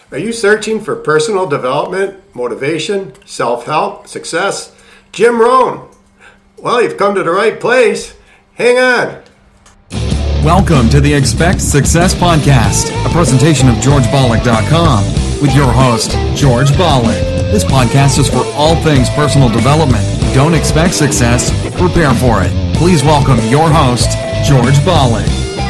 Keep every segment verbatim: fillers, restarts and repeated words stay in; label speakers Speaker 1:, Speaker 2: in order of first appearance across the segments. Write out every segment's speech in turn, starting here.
Speaker 1: Are you searching for personal development, motivation, self-help, success? Jim Rohn. Well, you've come to the right place. Hang on.
Speaker 2: Welcome to the Expect Success Podcast, a presentation of George Bollick dot com with your host, George Bollick. This podcast is for all things personal development. Don't expect success, prepare for it. Please welcome your host, George Bollick.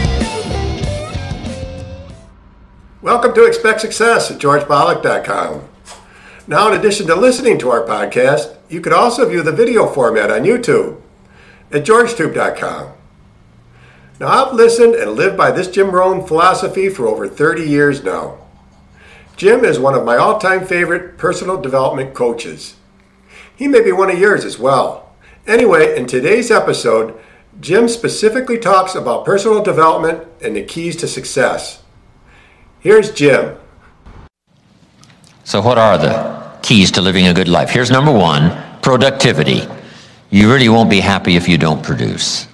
Speaker 1: Welcome to Expect Success at George Bollick dot com. Now, in addition to listening to our podcast, you could also view the video format on YouTube at George Tube dot com. Now, I've listened and lived by this Jim Rohn philosophy for over thirty years now. Jim is one of my all-time favorite personal development coaches. He may be one of yours as well. Anyway, in today's episode, Jim specifically talks about personal development and the keys to success. Here's Jim.
Speaker 3: So what are the keys to living a good life? Here's number one, productivity. You really won't be happy if you don't produce.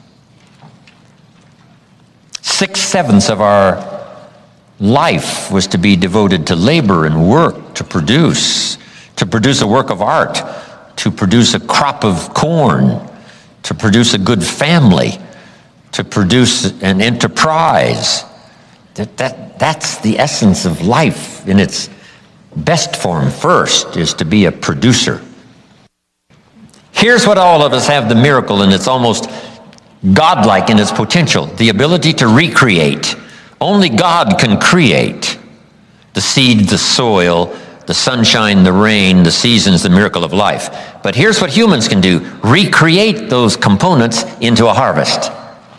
Speaker 3: Six-sevenths of our life was to be devoted to labor and work, to produce, to produce a work of art, to produce a crop of corn, to produce a good family, to produce an enterprise. That, that, that's the essence of life in its best form. First is to be a producer. Here's what all of us have the miracle, and it's almost godlike in its potential, the ability to recreate. Only God can create the seed, the soil, the sunshine, the rain, the seasons, the miracle of life. But here's what humans can do, recreate those components into a harvest.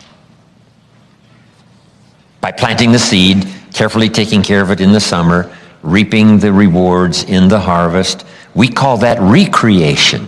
Speaker 3: By planting the seed, carefully taking care of it in the summer, reaping the rewards in the harvest. We call that recreation.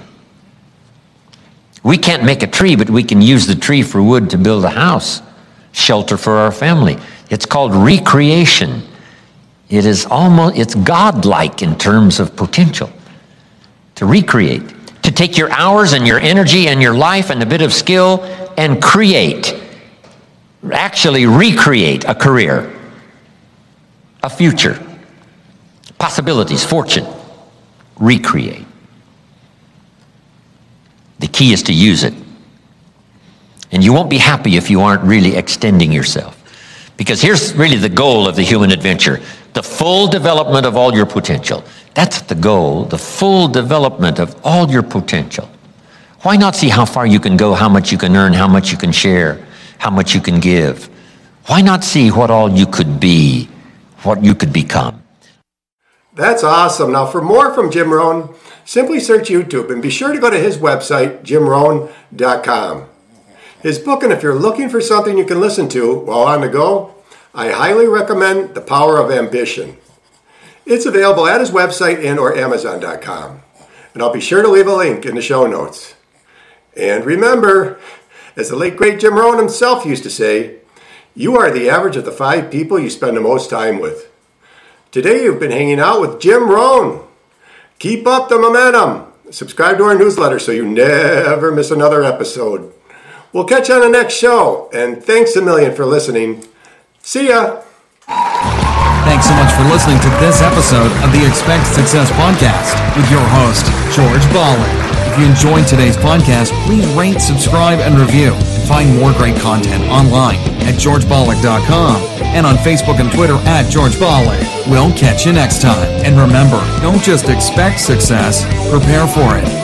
Speaker 3: We can't make a tree, but we can use the tree for wood to build a house, shelter for our family. It's called recreation. It is almost, it's godlike in terms of potential. To recreate, to take your hours and your energy and your life and a bit of skill and create. Actually recreate a career, a future, possibilities, fortune. Recreate. The key is to use it. And you won't be happy if you aren't really extending yourself. Because here's really the goal of the human adventure, the full development of all your potential. That's the goal, the full development of all your potential. Why not see how far you can go, how much you can earn, how much you can share, how much you can give? Why not see what all you could be, what you could become?
Speaker 1: That's awesome. Now, for more from Jim Rohn, simply search YouTube and be sure to go to his website, Jim Rohn dot com. His book, and if you're looking for something you can listen to while on the go, I highly recommend The Power of Ambition. It's available at his website and or Amazon dot com. And I'll be sure to leave a link in the show notes. And remember, as the late great Jim Rohn himself used to say, you are the average of the five people you spend the most time with. Today you've been hanging out with Jim Rohn. Keep up the momentum. Subscribe to our newsletter so you never miss another episode. We'll catch you on the next show, and thanks a million for listening. See ya.
Speaker 2: Thanks so much for listening to this episode of the Expect Success Podcast with your host, George Bollick. If you enjoyed today's podcast, please rate, subscribe, and review. Find more great content online at George Bollick dot com and on Facebook and Twitter at George Bollick. We'll catch you next time. And remember, don't just expect success, prepare for it.